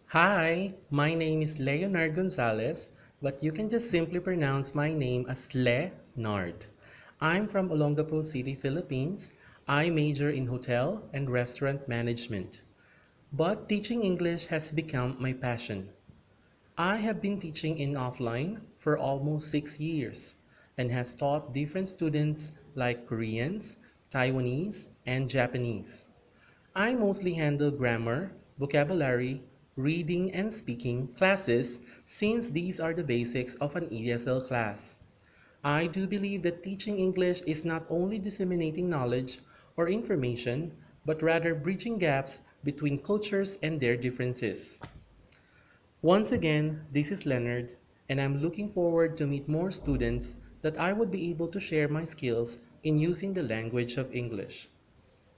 Hi, my name is Leonard Gonzalez, but you can just simply pronounce my name as Le-Nard. I'm from Olongapo City, Philippines. I major in hotel and restaurant management. But teaching English has become my passion. I have been teaching in offline for almost 6 years and has taught different students like Koreans, Taiwanese, and Japanese. I mostly handle grammar, vocabulary, reading and speaking classes since these are the basics of an ESL class. I do believe that teaching English is not only disseminating knowledge or information, but rather bridging gaps between cultures and their differences. Once again, this is Leonard, and I'm looking forward to meet more students that I would be able to share my skills in using the language of English.